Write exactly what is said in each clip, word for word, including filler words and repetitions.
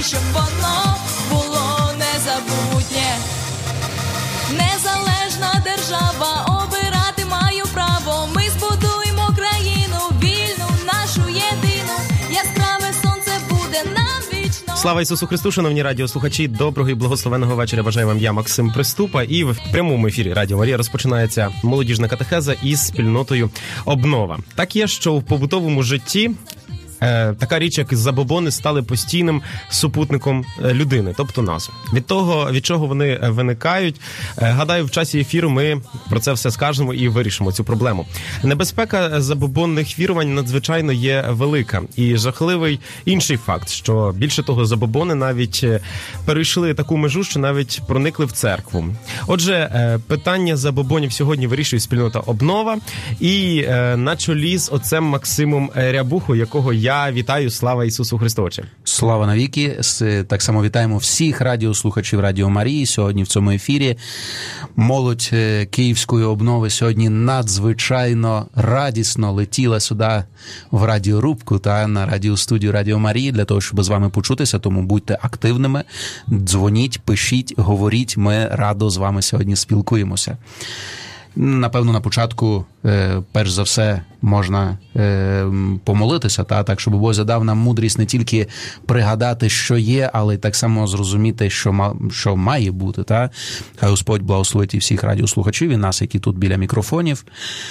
щоб воно було незабутнє. Незалежна держава, обирати маю право. Ми збудуємо країну, вільну, нашу єдину. Яскраве сонце буде нам вічно. Слава Ісусу Христу, шановні радіослухачі, доброго і благословенного вечора бажаю вам я, Максим Приступа. І в прямому ефірі Радіо Марія розпочинається молодіжна катехеза із спільнотою «Обнова». Так є, що в побутовому житті така річ, як забобони, стали постійним супутником людини, тобто нас. Від того, від чого вони виникають, гадаю, в часі ефіру ми про це все скажемо і вирішимо цю проблему. Небезпека забобонних вірувань надзвичайно є велика. І жахливий інший факт, що більше того, забобони навіть перейшли таку межу, що навіть проникли в церкву. Отже, питання забобонів сьогодні вирішує спільнота «Обнова». І на чолі з отцем Максимом Рябухою, якого я Я вітаю, слава Ісусу Христовичу. Слава навіки. Так само вітаємо всіх радіослухачів Радіо Марії. Сьогодні в цьому ефірі молодь Київської обнови сьогодні надзвичайно радісно летіла сюди в радіорубку та на радіостудію Радіо Марії для того, щоб з вами почутися. Тому будьте активними, дзвоніть, пишіть, говоріть. Ми радо з вами сьогодні спілкуємося. Напевно, на початку, перш за все, можна помолитися, та, так, щоб Бог задав нам мудрість не тільки пригадати, що є, але й так само зрозуміти, що, що має бути. Та. Хай Господь благословить і всіх радіослухачів, і нас, які тут біля мікрофонів.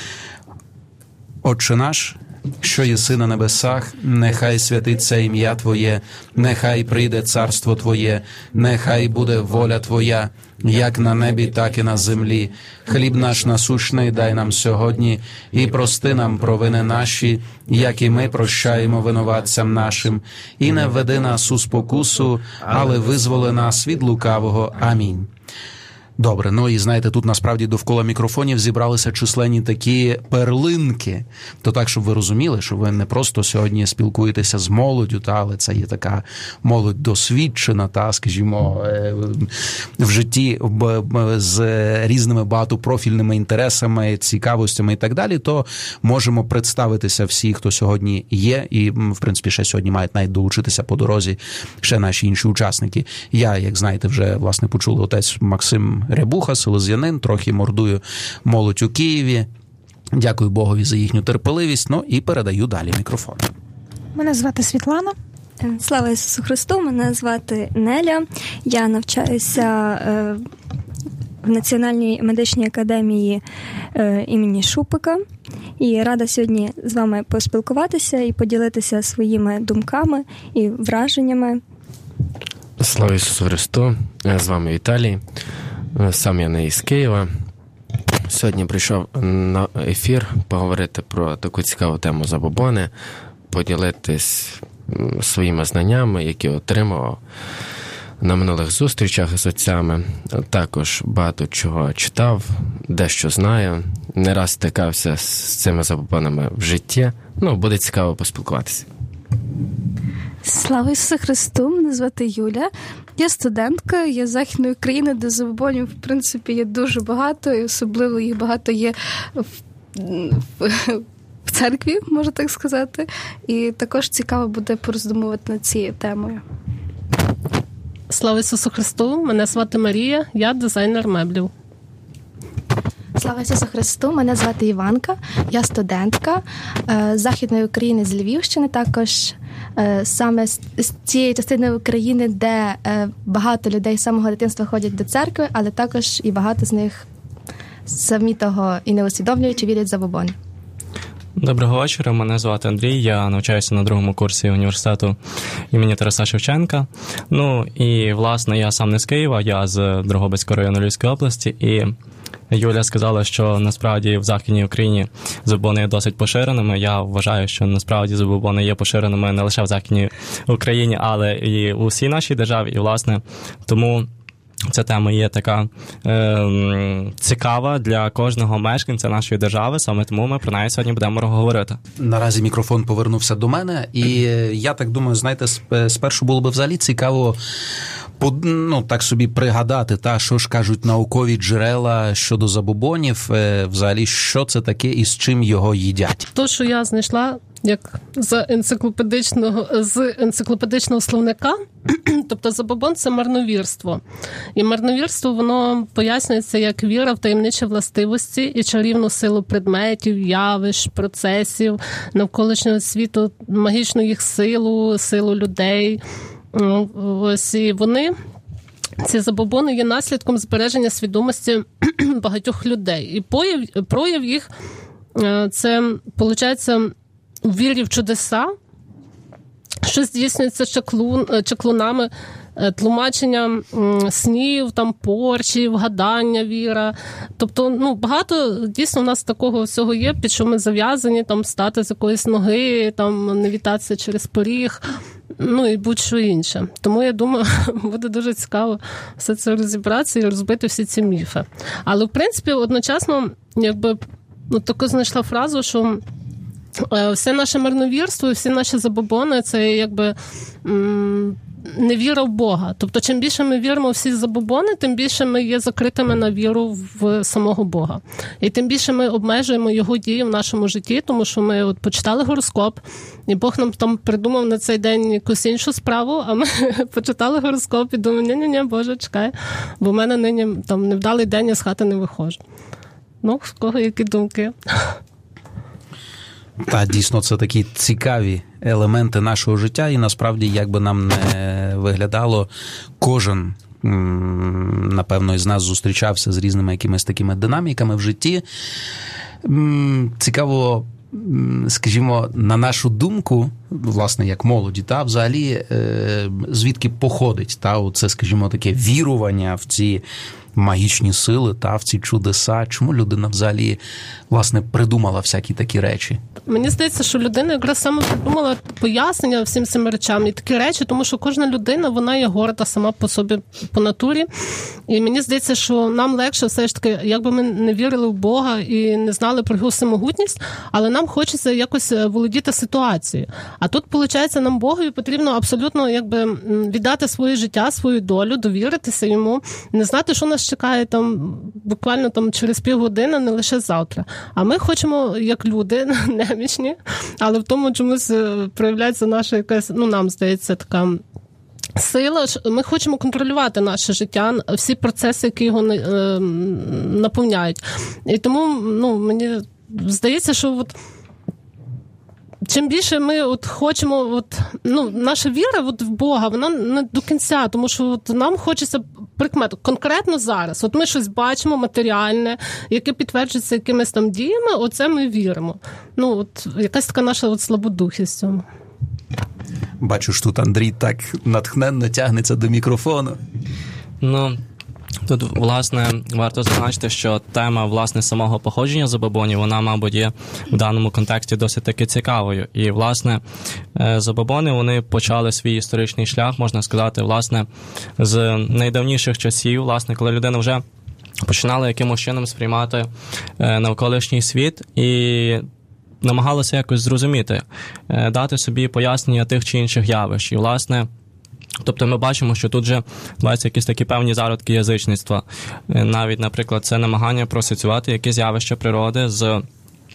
Отче наш, що єси на небесах, нехай святиться ім'я Твоє, нехай прийде царство Твоє, нехай буде воля Твоя, як на небі, так і на землі. Хліб наш насущний дай нам сьогодні, і прости нам провини наші, як і ми прощаємо винуватцям нашим. І не введи нас у спокусу, але визволи нас від лукавого. Амінь. Добре, ну і знаєте, тут насправді довкола мікрофонів зібралися численні такі перлинки. То так, щоб ви розуміли, що ви не просто сьогодні спілкуєтеся з молоддю, та, але це є така молодь досвідчена, та, скажімо, в житті з різними багатопрофільними інтересами, цікавостями і так далі, то можемо представитися всі, хто сьогодні є, і, в принципі, ще сьогодні мають навіть долучитися по дорозі ще наші інші учасники. Я, як знаєте, вже, власне, почули отець Максим Рябуха, селезянин, трохи мордую молодь у Києві. Дякую Богові за їхню терпеливість, ну і передаю далі мікрофон. Мене звати Світлана. Слава Ісусу Христу, мене звати Неля. Я навчаюся в Національній медичній академії імені Шупика. І рада сьогодні з вами поспілкуватися і поділитися своїми думками і враженнями. Слава Ісусу Христу, з вами Віталій. Сам я не із Києва. Сьогодні прийшов на ефір поговорити про таку цікаву тему забобони, поділитись своїми знаннями, які отримав на минулих зустрічах з отцями. Також багато чого читав, дещо знаю, не раз стикався з цими забобонами в житті. Ну, буде цікаво поспілкуватися. Слава Ісусу Христу, мене звати Юля. Я студентка, я з Західної України, де забобонів, в принципі, є дуже багато, і особливо їх багато є в, в, в церкві, можна так сказати. І також цікаво буде пороздумувати над цією темою. Слава Ісусу Христу, мене звати Марія, я дизайнер меблів. Слава Ісусу Христу, мене звати Іванка, я студентка з Західної України, з Львівщини, також саме з цієї частини України, де багато людей з самого дитинства ходять до церкви, але також і багато з них самі того і не усвідомлюючи вірять в забобони. Доброго вечора, мене звати Андрій, я навчаюся на другому курсі університету імені Тараса Шевченка. Ну і, власне, я сам не з Києва, я з Дрогобицького району Львівської області, і Юля сказала, що насправді в Західній Україні забобони є досить поширеними. Я вважаю, що насправді забобони є поширеними не лише в Західній Україні, але і у всій нашій державі. І, власне, тому ця тема є така е, цікава для кожного мешканця нашої держави, саме тому ми про неї сьогодні будемо говорити. Наразі мікрофон повернувся до мене, і я так думаю, знаєте, спершу було б взагалі цікаво ну, так собі пригадати, та, що ж кажуть наукові джерела щодо забобонів, взагалі, що це таке і з чим його їдять. То, що я знайшла, як з енциклопедичного, з енциклопедичного словника, тобто забобон – це марновірство. І марновірство, воно пояснюється як віра в таємничі властивості і чарівну силу предметів, явищ, процесів, навколишнього світу, магічну їх силу, силу людей. Ось, і вони, ці забобони, є наслідком збереження свідомості багатьох людей. І прояв, прояв їх – це, виходить, вірі в чудеса, що здійснюється чаклун, чаклунами, тлумачення снів, там, порчів, гадання, віра. Тобто, ну, багато дійсно у нас такого всього є, під що ми зав'язані, там, стати з якоїсь ноги, там, не вітатися через поріг, ну, і будь-що інше. Тому, я думаю, буде дуже цікаво все це розібратися і розбити всі ці міфи. Але, в принципі, одночасно, якби, ну, таку знайшла фразу, що все наше марновірство, всі наші забобони – це якби м- невіра в Бога. Тобто, чим більше ми віримо в всі забобони, тим більше ми є закритими на віру в самого Бога. І тим більше ми обмежуємо його дії в нашому житті, тому що ми от почитали гороскоп, і Бог нам там придумав на цей день якусь іншу справу, а ми почитали гороскоп і думаємо, ні-ні-ні, Боже, чекай, бо в мене нині там невдалий день, я з хати не виходжу. Ну, в кого які думки? Та, дійсно, це такі цікаві елементи нашого життя, і насправді, як би нам не виглядало, кожен, напевно, із нас зустрічався з різними якимись такими динаміками в житті. Цікаво, скажімо, на нашу думку, власне, як молоді, та, взагалі, звідки походить, та, це, скажімо, таке вірування в ці магічні сили, та, в ці чудеса. Чому людина взагалі, власне, придумала всякі такі речі? Мені здається, що людина якраз саме придумала пояснення всім цим речам і такі речі, тому що кожна людина, вона є горда сама по собі, по натурі. І мені здається, що нам легше все ж таки, якби ми не вірили в Бога і не знали про його всемогутність, але нам хочеться якось володіти ситуацією. А тут, виходить, нам Богові потрібно абсолютно якби віддати своє життя, свою долю, довіритися йому, не знати, що нас чекає там буквально там через півгодини, не лише завтра. А ми хочемо, як люди, немічні, але в тому чомусь проявляється наша якась, ну, нам здається, така сила. Ми хочемо контролювати наше життя, всі процеси, які його наповняють. І тому, ну, мені здається, що от чим більше ми от хочемо, от, ну, наша віра от в Бога, вона не до кінця, тому що от нам хочеться прикмету конкретно зараз. От ми щось бачимо матеріальне, яке підтверджується якимись там діями, оце ми віримо. Ну, от якась така наша от слабодухість в цьому. Бачу, що тут Андрій так натхненно тягнеться до мікрофону. Ну, тут, власне, варто зазначити, що тема, власне, самого походження забобонів, вона, мабуть, є в даному контексті досить таки цікавою. І, власне, забобони, вони почали свій історичний шлях, можна сказати, власне, з найдавніших часів, власне, коли людина вже починала якимось чином сприймати навколишній світ і намагалася якось зрозуміти, дати собі пояснення тих чи інших явищ. І, власне, тобто ми бачимо, що тут вже бачаться якісь такі певні зародки язичництва. Навіть, наприклад, це намагання проасоціювати якісь явища природи з,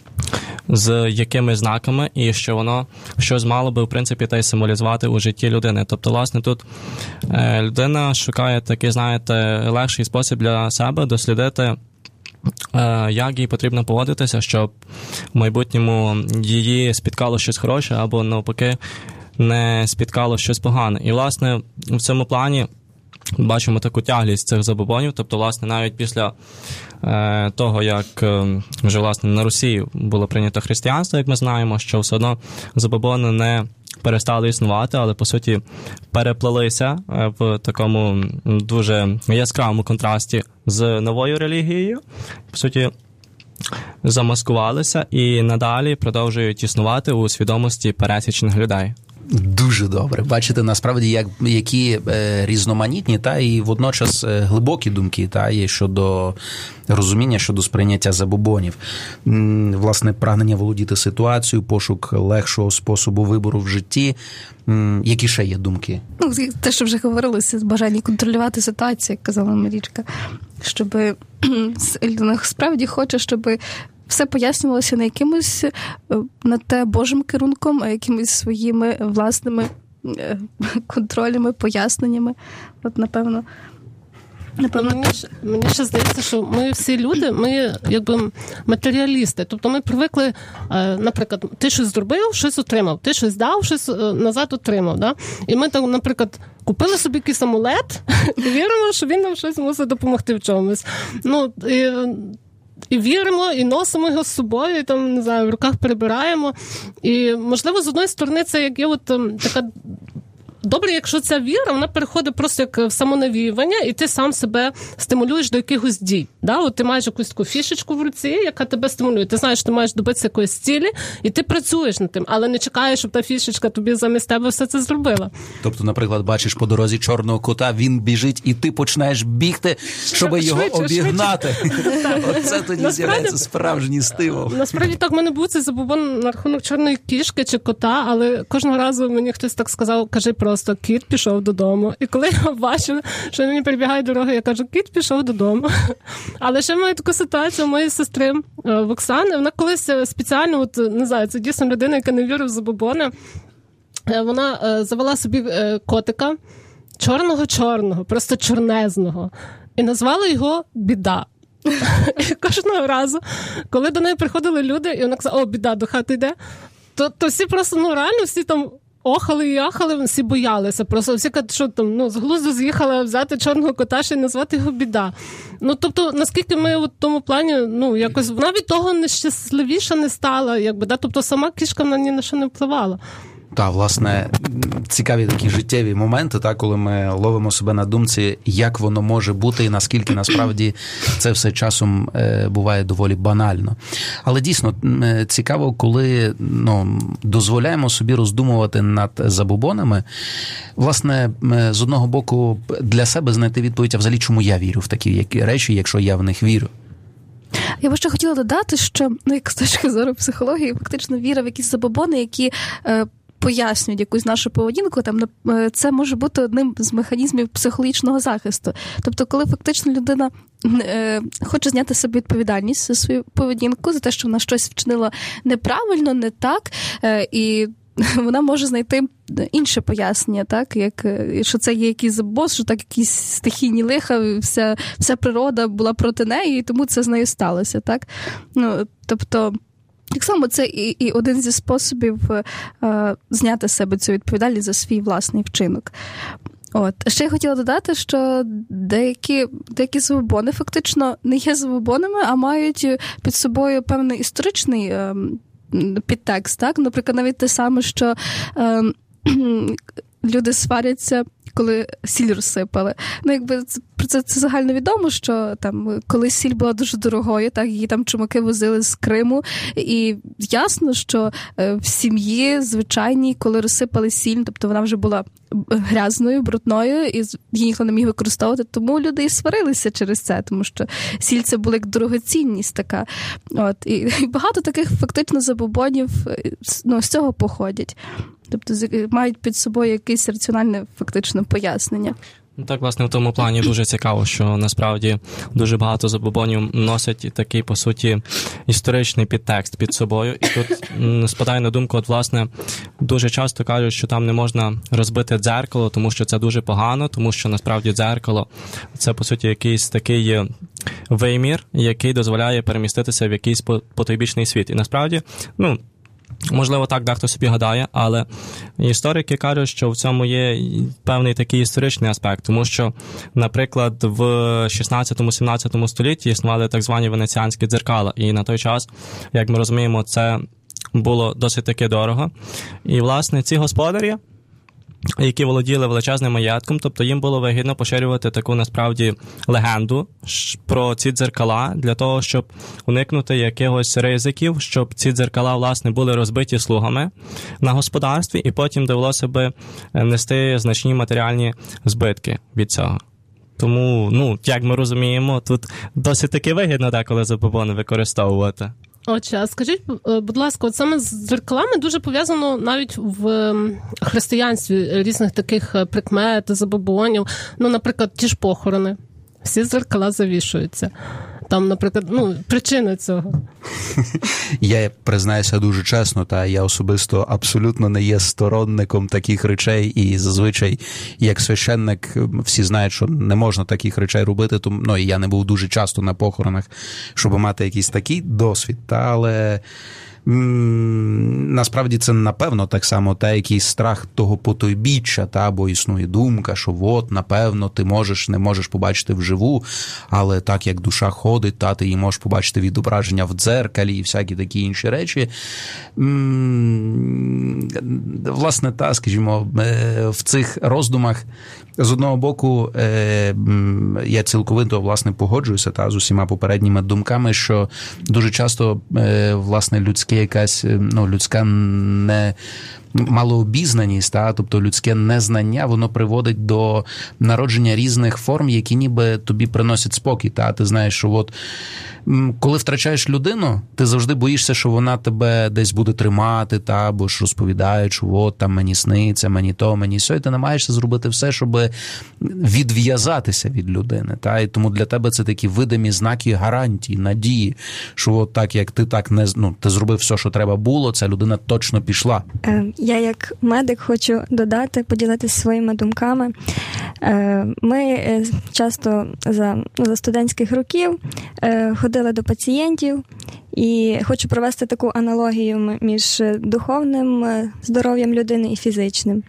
з якими знаками, і що воно щось мало би, в принципі, та й символізувати у житті людини. Тобто, власне, тут людина шукає такий, знаєте, легший спосіб для себе дослідити, як їй потрібно поводитися, щоб в майбутньому її спіткало щось хороше або, навпаки, не спіткало щось погане. І, власне, в цьому плані бачимо таку тяглість цих забобонів. Тобто, власне, навіть після е, того, як е, вже, власне, на Русі було прийнято християнство, як ми знаємо, що все одно забобони не перестали існувати, але, по суті, переплелися в такому дуже яскравому контрасті з новою релігією. По суті, замаскувалися і надалі продовжують існувати у свідомості пересічних людей. Дуже добре. Бачите, насправді, як, які е, різноманітні та і водночас е, глибокі думки та є щодо розуміння, щодо сприйняття забобонів. М, власне, прагнення володіти ситуацією, пошук легшого способу вибору в житті. М, які ще є думки? Ну, те, що вже говорилося, бажання контролювати ситуацію, як казала Марічка, щоб людина справді хоче, щоб все пояснювалося не якимось на те Божим керунком, а якимись своїми власними контролями, поясненнями. От, напевно, Напевно, мені, мені ще здається, що ми всі люди, ми якби матеріалісти. Тобто ми привикли, наприклад, ти щось зробив, щось отримав, ти щось дав, щось назад отримав. Да? І ми так, наприклад, купили собі якийсь амулет і віримо, що він нам щось мусить допомогти в чомусь. Ну, і, і віримо, і носимо його з собою, і там, не знаю, в руках перебираємо. І, можливо, з одної сторони, це як є от така... Добре, якщо ця віра, вона переходить просто як в самонавіювання, і ти сам себе стимулюєш до якихось дій. Да? От ти маєш якусь таку фішечку в руці, яка тебе стимулює. Ти знаєш, що ти маєш добитися якоїсь цілі, і ти працюєш над тим, але не чекаєш, щоб та фішечка тобі замість тебе все це зробила. Тобто, наприклад, бачиш по дорозі чорного кота, він біжить, і ти починаєш бігти, щоб швидше, його обігнати. Оце тоді з'являється справжній стимул. Насправді так, в мене був цей забобон на рахунок чорної кішки чи кота, але кожного разу мені хтось так сказав, кажи просто, кіт пішов додому. І коли я бачу, що мені перебігає дорога, я кажу, кіт пішов додому. Але ще маю таку ситуацію у моєї сестри в Оксани. Вона колись спеціально, от, не знаю, це дійсно людина, яка не вірить в забобони. Вона завела собі котика чорного-чорного, просто чорнезного. І назвала його Біда. І кожного разу, коли до неї приходили люди, і вона казала, о, Біда, до хати йде, то, то всі просто, ну реально, всі там охали і ахали, всі боялися. Просто всі кажуть, що там, ну, з глузду з'їхала взяти чорного кота і назвати його Біда. Ну, тобто, наскільки ми в тому плані, ну, якось, вона від того нещасливіша не стала, якби, да? Тобто, сама кішка на ні на що не впливала. Та, власне, цікаві такі життєві моменти, та, коли ми ловимо себе на думці, як воно може бути і наскільки насправді це все часом е, буває доволі банально. Але дійсно е, цікаво, коли ну, дозволяємо собі роздумувати над забобонами, власне, е, з одного боку для себе знайти відповідь, а взагалі чому я вірю в такі речі, якщо я в них вірю. Я би ще хотіла додати, що, ну, як з точки зору психології, фактично віра в якісь забобони, які е, пояснюють якусь нашу поведінку, там, це може бути одним з механізмів психологічного захисту. Тобто, коли фактично людина е, хоче зняти собі відповідальність за свою поведінку, за те, що вона щось вчинила неправильно, не так, е, і вона може знайти інше пояснення, так, як, що це є якийсь забос, що так якісь стихійні лиха, вся, вся природа була проти неї, і тому це з нею сталося, так? Ну, тобто, так само це і, і один зі способів е, зняти з себе цю відповідальність за свій власний вчинок. От. Ще я хотіла додати, що деякі, деякі забобони фактично не є забобонами, а мають під собою певний історичний е, підтекст. Так? Наприклад, навіть те саме, що е, люди сваряться, коли сіль розсипали. Ну, якби це, це, це загально відомо, що там, коли сіль була дуже дорогою, так, її там чумаки возили з Криму, і ясно, що в сім'ї звичайній, коли розсипали сіль, тобто вона вже була грязною, брудною, і її ніхто не міг використовувати, тому люди і сварилися через це, тому що сіль це була як дорогоцінність така. От. І, і багато таких фактично забобонів, ну, з цього походять. Тобто мають під собою якесь раціональне фактично пояснення. Так, власне, в тому плані дуже цікаво, що насправді дуже багато забобонів носять такий, по суті, історичний підтекст під собою. І тут спадає на думку, от, власне, дуже часто кажуть, що там не можна розбити дзеркало, тому що це дуже погано, тому що насправді дзеркало – це, по суті, якийсь такий вимір, який дозволяє переміститися в якийсь потойбічний світ. І насправді, ну, можливо, так дехто собі гадає, але історики кажуть, що в цьому є певний такий історичний аспект, тому що, наприклад, в шістнадцятому-сімнадцятому столітті існували так звані венеціанські дзеркала, і на той час, як ми розуміємо, це було досить таки дорого. І, власне, ці господарі, які володіли величезним маєтком, тобто їм було вигідно поширювати таку, насправді, легенду про ці дзеркала для того, щоб уникнути якихось ризиків, щоб ці дзеркала, власне, були розбиті слугами на господарстві, і потім довелося би нести значні матеріальні збитки від цього. Тому, ну, як ми розуміємо, тут досить таки вигідно деколи забобони використовувати. Отже, а скажіть, будь ласка, от саме з дзеркалами дуже пов'язано навіть в християнстві різних таких прикмет, забобонів. Ну, наприклад, ті ж похорони. Всі дзеркала завішуються. там, наприклад, ну, причина цього. Я признаюся дуже чесно, та я особисто абсолютно не є сторонником таких речей, і зазвичай, як священник, всі знають, що не можна таких речей робити, тому, ну, і я не був дуже часто на похоронах, щоб мати якийсь такий досвід, та, але насправді це, напевно, так само та якийсь страх того потойбіччя, та, бо існує думка, що от, напевно, ти можеш, не можеш побачити вживу, але так як душа ходить, та, ти її можеш побачити відображення в дзеркалі і всякі такі інші речі. Власне, та, скажімо, в цих роздумах з одного боку, я цілковито, власне, погоджуюся та, з усіма попередніми думками, що дуже часто, власне, людське якась, ну, людська не малообізнаність, та, тобто людське незнання, воно приводить до народження різних форм, які ніби тобі приносять спокій. Та? Ти знаєш, що от, коли втрачаєш людину, ти завжди боїшся, що вона тебе десь буде тримати, та, або ж розповідає, що от там мені сниться, мені то, мені сьо, і ти намагаєшся зробити все, щоб відв'язатися від людини. Та? І тому для тебе це такі видимі знаки гарантії, надії, що от так, як ти так не, ну, ти зробив все, що треба було, ця людина точно пішла. Я як медик хочу додати, поділитися своїми думками. Ми часто за, за студентських років ходили до пацієнтів, і хочу провести таку аналогію між духовним здоров'ям людини і фізичним.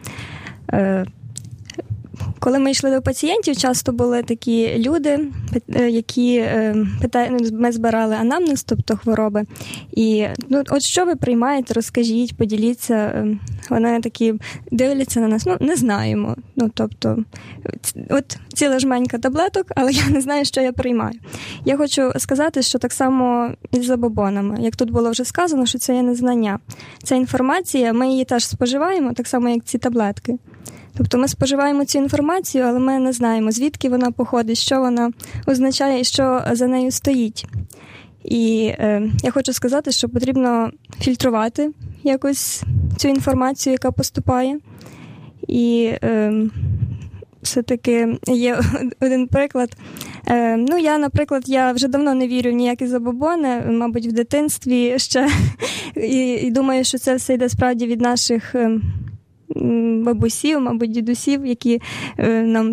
Коли ми йшли до пацієнтів, часто були такі люди, які питають, ми збирали анамнез, тобто хвороби, і ну, от що ви приймаєте, розкажіть, поділіться. Вони такі дивляться на нас, ну, не знаємо. Ну, тобто, от ціла жменька таблеток, але я не знаю, що я приймаю. Я хочу сказати, що так само і з забобонами. Як тут було вже сказано, що це є незнання. Ця інформація, ми її теж споживаємо, так само, як ці таблетки. Тобто ми споживаємо цю інформацію, але ми не знаємо, звідки вона походить, що вона означає і що за нею стоїть. І е, я хочу сказати, що потрібно фільтрувати якось цю інформацію, яка поступає. І е, все-таки є один приклад. Е, ну, я, наприклад, я вже давно не вірю в ніякі забобони, мабуть, в дитинстві ще. І, і думаю, що це все йде справді від наших е, бабусів, мабуть, дідусів, які е, нам,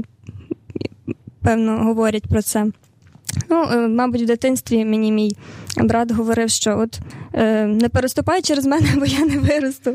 певно, говорять про це. Ну, е, мабуть, в дитинстві мені мій брат говорив, що от е, не переступай через мене, бо я не виросту.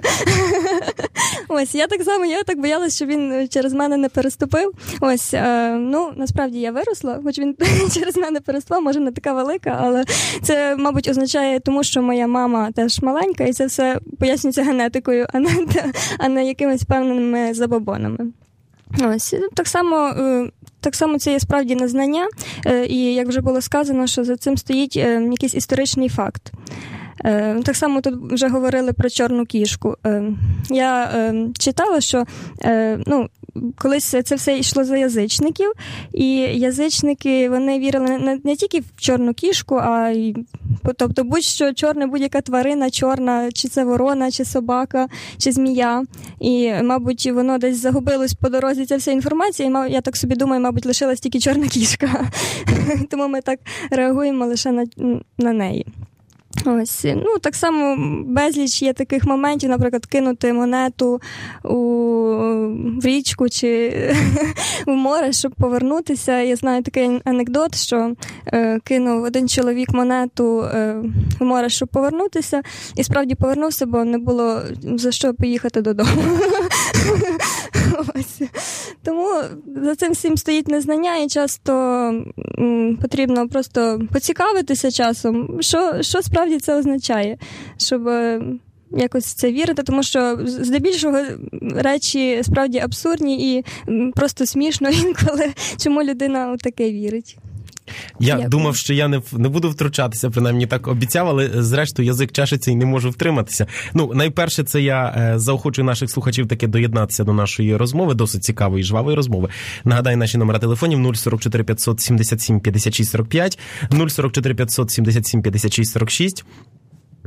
Ось, я так само, я так боялась, що він через мене не переступив. Ось, е, ну, насправді я виросла, хоч він через мене переступав, може не така велика, але це, мабуть, означає тому, що моя мама теж маленька, і це все пояснюється генетикою, а не, а не якимись певними забобонами. Ось, так само, так само це є справді незнання, і, як вже було сказано, що за цим стоїть якийсь історичний факт. Так само тут вже говорили про чорну кішку. Я читала, що, ну, колись це все йшло за язичників, і язичники, вони вірили не, не тільки в чорну кішку, а й, тобто будь-що чорне, будь-яка тварина чорна, чи це ворона, чи собака, чи змія. І, мабуть, воно десь загубилось по дорозі, ця вся інформація, і я так собі думаю, мабуть, лишилась тільки чорна кішка. Тому ми так реагуємо лише на, на неї. Ось, ну, так само безліч є таких моментів, наприклад, кинути монету у, в річку чи в море, щоб повернутися. Я знаю такий анекдот, що е, кинув один чоловік монету е, в море, щоб повернутися, і справді повернувся, бо не було за що поїхати додому. Ось. Тому за цим всім стоїть незнання, і часто м, потрібно просто поцікавитися часом, що, що справді це означає, щоб якось в це вірити, тому що здебільшого речі справді абсурдні і просто смішно інколи, чому людина у таке вірить. Я Дякую. думав, що я не, не буду втручатися, принаймні так обіцяв, але зрештою язик чешеться і не можу втриматися. Ну, найперше, це я е, заохочую наших слухачів таки доєднатися до нашої розмови, досить цікавої, жвавої розмови. Нагадаю, наші номери телефонів нуль сорок чотири п'ятсот сімдесят сім п'ятдесят шість сорок п'ять, нуль сорок чотири п'ятсот сімдесят сім п'ятдесят шість сорок шість.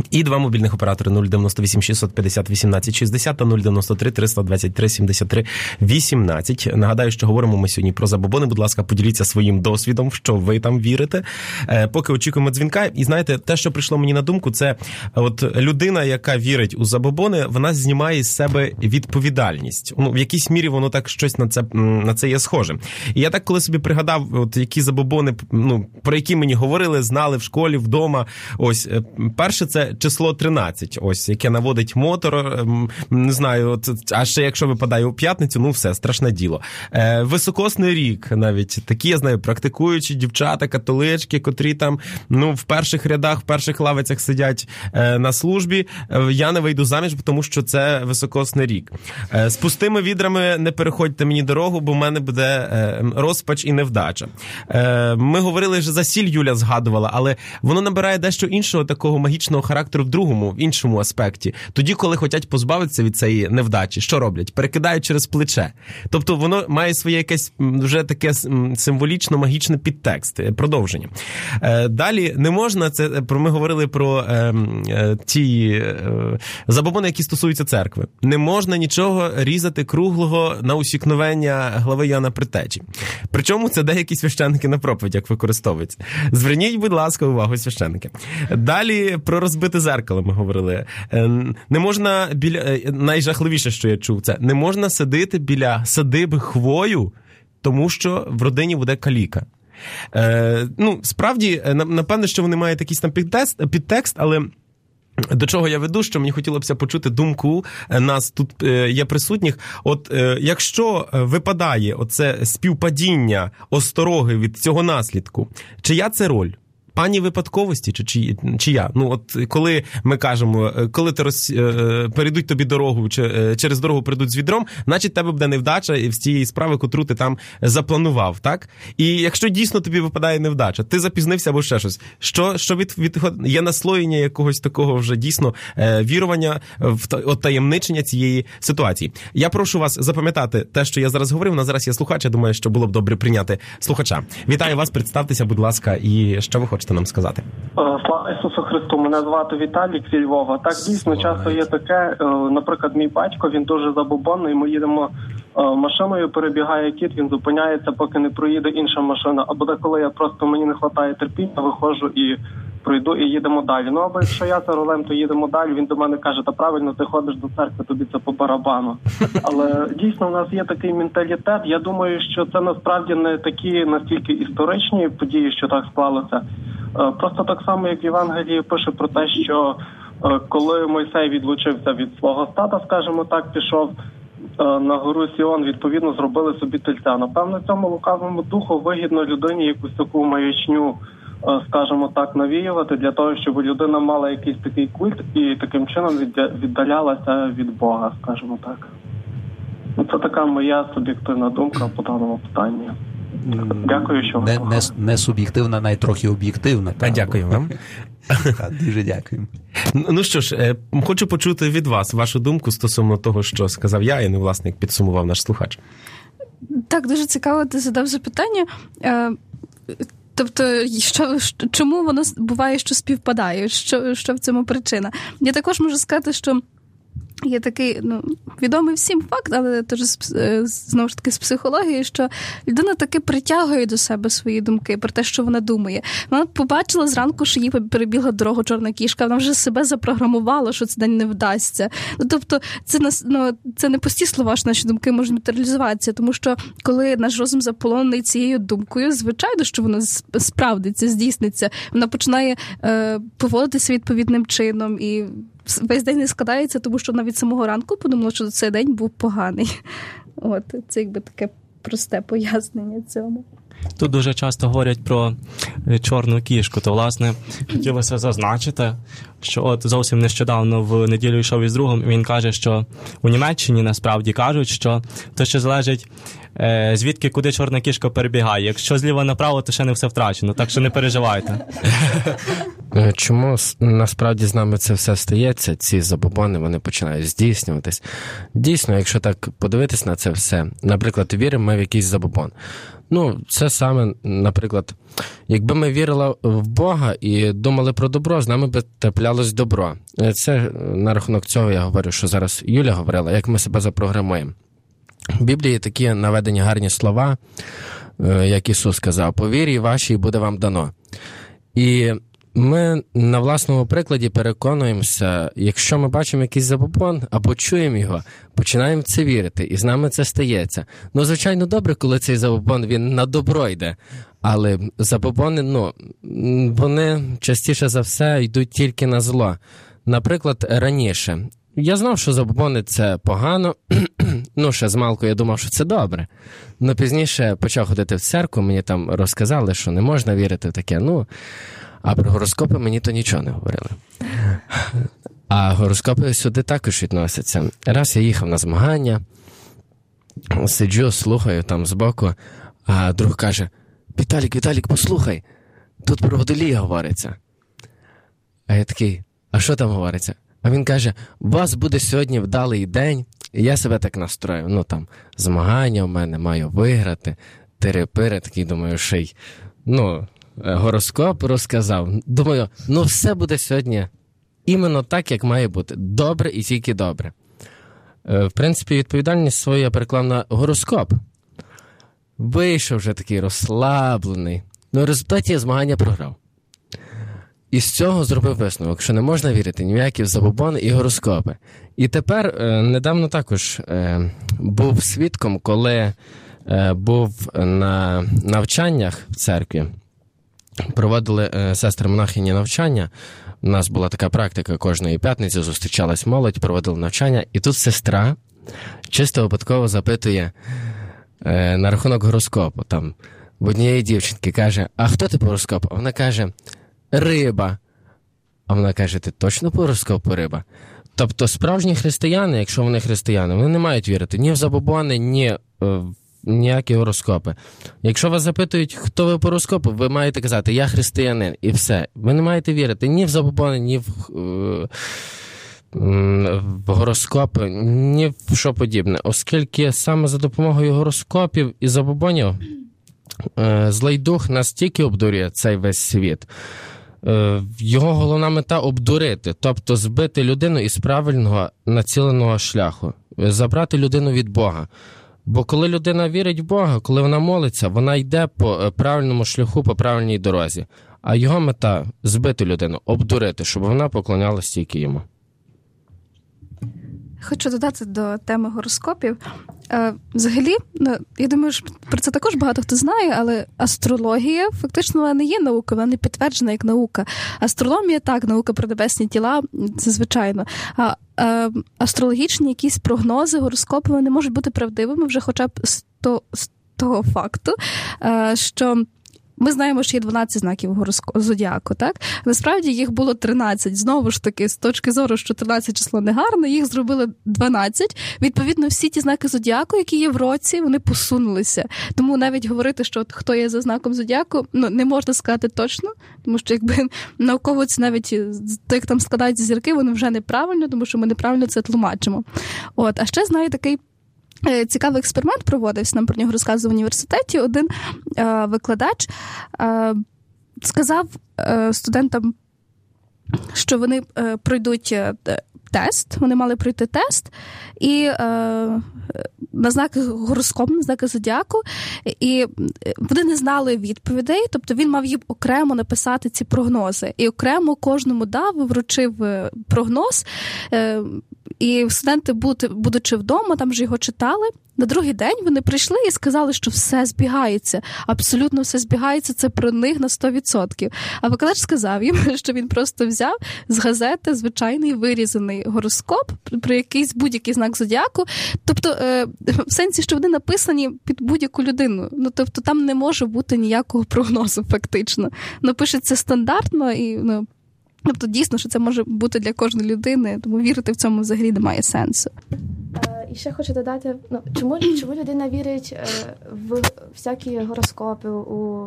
І два мобільних оператори нуль дев'яносто вісім шістсот п'ятдесят вісімнадцять шістдесят та нуль дев'яносто три триста двадцять три сімдесят три вісімнадцять. Нагадаю, що говоримо ми сьогодні про забобони. Будь ласка, поділіться своїм досвідом, в що ви там вірите. Поки очікуємо дзвінка. І знаєте, те, що прийшло мені на думку, це от людина, яка вірить у забобони, вона знімає з себе відповідальність. Ну, в якійсь мірі воно так щось на це, на це є схоже. І я так коли собі пригадав, от які забобони, ну, про які мені говорили, знали в школі, вдома. Ось, перше, це число тринадцять, ось, яке наводить мотор, не знаю, от, а ще якщо випадає у п'ятницю, ну все, страшне діло. Е, високосний рік навіть, такі, я знаю, практикуючі дівчата, католички, котрі там, ну, в перших рядах, в перших лавицях сидять е, на службі, е, я не вийду заміж, тому що це високосний рік. Е, з пустими відрами не переходьте мені дорогу, бо в мене буде е, розпач і невдача. Е, ми говорили, що за сіль Юля згадувала, але воно набирає дещо іншого такого магічного характеру в другому, в іншому аспекті. Тоді, коли хочуть позбавитися від цієї невдачі, що роблять? Перекидають через плече. Тобто воно має своє якесь вже таке символічно магічне підтекст, продовження. Далі не можна, це ми говорили про е, е, ті е, забобони, які стосуються церкви. Не можна нічого різати круглого на усікновення глави Йоанна Предтечі. Причому це деякі священники на проповідях використовуються. Зверніть, будь ласка, увагу, священники. Далі про розбите зеркало ми говорили. Не можна біля... Найжахливіше, що я чув, це не можна сидіти біля садиби хвою, тому що в родині буде каліка. Е, ну, справді, напевно, що вони мають якийсь там підтекст, підтекст, але до чого я веду, що мені хотілося б почути думку нас тут є присутніх. От е, якщо випадає оце співпадіння остороги від цього наслідку, чия це роль? Пані випадковості чи, чи, чи я? Ну, от коли ми кажемо, коли ти роз, е, перейдуть тобі дорогу, чи, е, через дорогу прийдуть з відром, значить тебе буде невдача і з цієї справи, котру ти там запланував, так? І якщо дійсно тобі випадає невдача, ти запізнився або ще щось, що, що від, від, є наслоєння якогось такого вже дійсно е, вірування, в от таємничення цієї ситуації. Я прошу вас запам'ятати те, що я зараз говорив, на зараз є слухач, я думаю, що було б добре прийняти слухача. Вітаю вас, представтеся, будь ласка, і що ви хочете нам сказати? Слава Ісусу Христу, мене звати Віталік зі Львова. Так, дійсно, часто є таке, наприклад, мій батько, він дуже забобонний, ми їдемо машиною, перебігає кіт, він зупиняється, поки не проїде інша машина, або деколи я просто, мені не вистачає терпіння, виходжу і пройду і їдемо далі. Ну, або якщо я за рулем, то їдемо далі, він до мене каже, та правильно, ти ходиш до церкви, тобі це по барабану. Але дійсно, у нас є такий менталітет, я думаю, що це насправді не такі настільки історичні події, що так склалося. Просто так само, як в Євангелії пише про те, що коли Мойсей відлучився від свого стада, скажімо так, пішов на гору Сіон, відповідно, зробили собі тельця. Напевно, цьому лукавому духу вигідно людині якусь таку маячню, скажімо так, навіювати для того, щоб людина мала якийсь такий культ і таким чином віддалялася від Бога, скажімо так. Це така моя суб'єктивна думка по даному питанню. Дякую, що не, не, не суб'єктивна, навіть трохи об'єктивна. Та, дякую вам. Дуже дякую. Ну що ж, хочу почути від вас вашу думку стосовно того, що сказав я, і, ну, власне, як підсумував наш слухач. Так, дуже цікаво, ти задав запитання. Тобто, що, чому воно буває, що співпадає? Що, що в цьому причина? Я також можу сказати, що є такий, ну, відомий всім факт, але теж, знову ж таки, з психології, що людина таки притягує до себе свої думки про те, що вона думає. Вона побачила зранку, що їй перебігла дорогу чорна кішка, вона вже себе запрограмувала, що цей день не вдасться. Ну, тобто, це, ну, це не пусті слова, що наші думки можуть матеріалізуватися, тому що, коли наш розум заполонений цією думкою, звичайно, що воно справдиться, здійсниться. Вона починає е, поводитися відповідним чином, і весь день не складається, тому що навіть самого ранку подумала, що цей день був поганий. От, це якби таке просте пояснення цьому. Тут дуже часто говорять про чорну кішку, то, власне, хотілося зазначити, що от зовсім нещодавно в неділю йшов із другом, і він каже, що у Німеччині насправді кажуть, що то ще залежить, е, звідки куди чорна кішка перебігає. Якщо зліва направо, то ще не все втрачено, так що не переживайте. Чому насправді з нами це все стається, ці забобони, вони починають здійснюватись? Дійсно, якщо так подивитись на це все, наприклад, віримо ми в якийсь забобон. Ну, це саме, наприклад, якби ми вірили в Бога і думали про добро, з нами би траплялось добро. Це на рахунок цього я говорю, що зараз Юля говорила, як ми себе запрограмуємо. В Біблії такі наведені гарні слова, як Ісус сказав, «По вірі вашій буде вам дано». І ми на власному прикладі переконуємося, якщо ми бачимо якийсь забобон або чуємо його, починаємо в це вірити, і з нами це стається. Ну, звичайно, добре, коли цей забобон, він на добро йде, але забобони, ну, вони частіше за все йдуть тільки на зло. Наприклад, раніше я знав, що забобони – це погано, ну, ще змалку я думав, що це добре. Но пізніше почав ходити в церкву, мені там розказали, що не можна вірити в таке, ну, а про гороскопи мені то нічого не говорили. А гороскопи сюди також відносяться. Раз я їхав на змагання, сиджу, слухаю там збоку, а друг каже, Віталік, Віталік, послухай, тут про водолія говориться. А я такий, а що там говориться? А він каже, у вас буде сьогодні вдалий день, і я себе так настроїв. Ну там, змагання в мене, маю виграти, тири-пири, такий, думаю, ще й, ну, гороскоп розказав. Думаю, ну все буде сьогодні іменно так, як має бути. Добре і тільки добре. В принципі, відповідальність свою я переклав на гороскоп. Вийшов вже такий розслаблений. Ну, в результаті я змагання програв. І з цього зробив висновок, що не можна вірити ні в які забобони і гороскопи. І тепер, недавно також був свідком, коли був на навчаннях в церкві, проводили е, сестри-монахині навчання. У нас була така практика, кожної п'ятниці зустрічалась молодь, проводили навчання. І тут сестра чисто випадково запитує е, на рахунок гороскопу. Там в однієї дівчинки каже, а хто ти по гороскопу? А вона каже, риба. А вона каже, ти точно по гороскопу риба? Тобто справжні християни, якщо вони християни, вони не мають вірити ні в забобони, ні в ніякі гороскопи. Якщо вас запитують, хто ви по гороскопу, ви маєте казати, я християнин, і все. Ви не маєте вірити ні в забобони, ні в, в гороскопи, ні в що подібне. Оскільки саме за допомогою гороскопів і забобонів злий дух настільки обдурює цей весь світ. Його головна мета – обдурити, тобто збити людину із правильного націленого шляху, забрати людину від Бога. Бо коли людина вірить в Бога, коли вона молиться, вона йде по правильному шляху, по правильній дорозі. А його мета – збити людину, обдурити, щоб вона поклонялась тільки йому. Хочу додати до теми гороскопів. Взагалі, я думаю, що про це також багато хто знає, але астрологія фактично не є наукою, вона не підтверджена як наука. Астрономія – так, наука про небесні тіла, це звичайно. А астрологічні якісь прогнози, гороскопи, вони можуть бути правдивими вже хоча б з того факту, що ми знаємо, що є дванадцять знаків гороскопу зодіаку, так? Насправді їх було тринадцять. Знову ж таки, з точки зору, що тринадцять число не гарне, їх зробили дванадцять. Відповідно, всі ті знаки зодіаку, які є в році, вони посунулися. Тому навіть говорити, що хто є за знаком зодіаку, ну, не можна сказати точно, тому що якби науковці навіть, як там складаються зірки, вони вже неправильно, тому що ми неправильно це тлумачимо. От, а ще знаю такий цікавий експеримент проводився, нам про нього розказував в університеті. Один е, викладач е, сказав е, студентам, що вони е, пройдуть е, тест, вони мали пройти тест, і е, на знаки гороскопу, на знаки зодіаку, і вони не знали відповідей, тобто він мав їм окремо написати ці прогнози. І окремо кожному дав, вручив прогноз, е, і студенти, будучи вдома, там вже його читали, на другий день вони прийшли і сказали, що все збігається, абсолютно все збігається, це про них на сто відсотків. А викладач сказав їм, що він просто взяв з газети звичайний вирізаний гороскоп про якийсь будь-який знак зодіаку, тобто в сенсі, що вони написані під будь-яку людину. Ну, тобто там не може бути ніякого прогнозу фактично. Ну, пишеться стандартно і, ну, тобто дійсно, що це може бути для кожної людини, тому вірити в цьому взагалі немає сенсу. І ще хочу додати, ну, чому, чому людина вірить е, в всякі гороскопи, у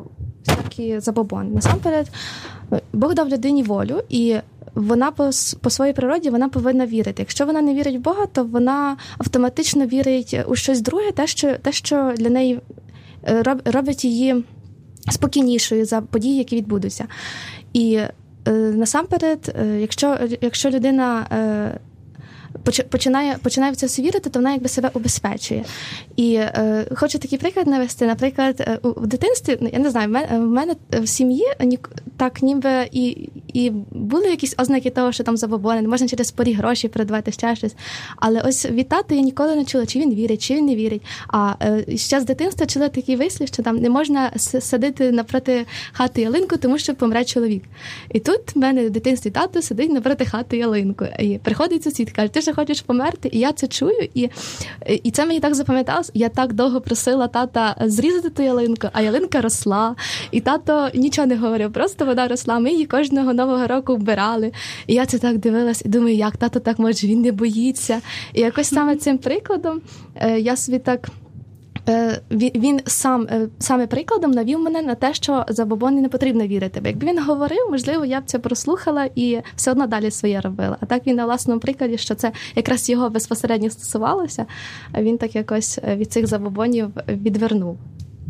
всякі забобони. Насамперед, Бог дав людині волю, і вона по, по своїй природі вона повинна вірити. Якщо вона не вірить в Бога, то вона автоматично вірить у щось друге, те, що, те, що для неї роб, робить її спокійнішою за події, які відбудуться. І е, насамперед, е, якщо, якщо людина е, починає, починає в це все вірити, то вона якби себе убезпечує. І е, хочу такий приклад навести. Наприклад, у, в дитинстві, я не знаю, в мене, в мене в сім'ї так ніби і, і були якісь ознаки того, що там забобони, можна через поріг гроші передавати, ще щось. Але ось від тата я ніколи не чула, чи він вірить, чи він не вірить. А е, ще з дитинства чула такий вислів, що там не можна садити напроти хати ялинку, тому що помре чоловік. І тут в мене в дитинстві тато сидить напроти хати ялинку. І приходить сусід, каже, ти ж хочеш померти? І я це чую, і, і це мені так запам'яталось. Я так довго просила тата зрізати ту ялинку, а ялинка росла. І тато нічого не говорив, просто вона росла. Ми її кожного Нового року вбирали. І я це так дивилась і думаю, як тато так може, він не боїться. І якось саме цим прикладом я собі так... Він сам, саме прикладом навів мене на те, що забобони не потрібно вірити. Бо якби він говорив, можливо, я б це прослухала і все одно далі своє робила. А так він на власному прикладі, що це якраз його безпосередньо стосувалося, а він так якось від цих забобонів відвернув.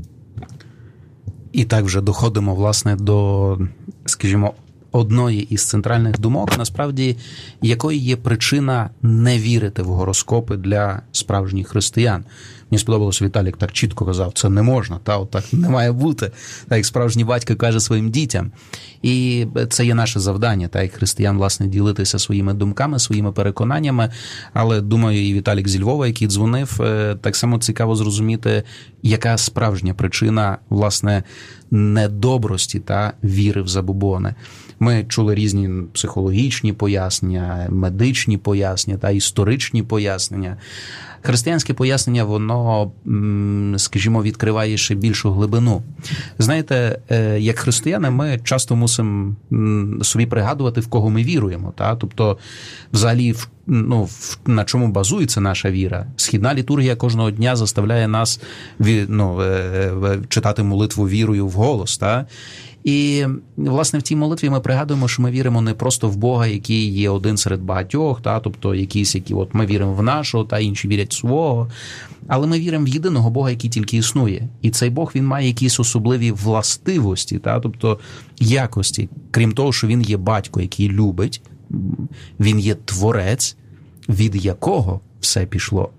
І так вже доходимо, власне, до, скажімо, одної із центральних думок, насправді, якою є причина не вірити в гороскопи для справжніх християн. Мені сподобалося, Віталік так чітко казав, це не можна, та от так не має бути, так як справжній батько каже своїм дітям. І це є наше завдання, так як християн, власне, ділитися своїми думками, своїми переконаннями, але, думаю, і Віталік зі Львова, який дзвонив, так само цікаво зрозуміти, яка справжня причина, власне, недобрості та віри в забобони. Ми чули різні психологічні пояснення, медичні пояснення та історичні пояснення. Християнське пояснення, воно, скажімо, відкриває ще більшу глибину. Знаєте, як християни ми часто мусимо собі пригадувати, в кого ми віруємо. Та? Тобто, взагалі, ну, на чому базується наша віра? Східна літургія кожного дня заставляє нас ну, читати молитву вірою вголос. Та? І, власне, в цій молитві ми пригадуємо, що ми віримо не просто в Бога, який є один серед багатьох, та, тобто якісь, які от ми віримо в нашого, та інші вірять в свого, але ми віримо в єдиного Бога, який тільки існує. І цей Бог, він має якісь особливі властивості, та, тобто якості. Крім того, що він є батько, який любить, він є творець, від якого все пішло.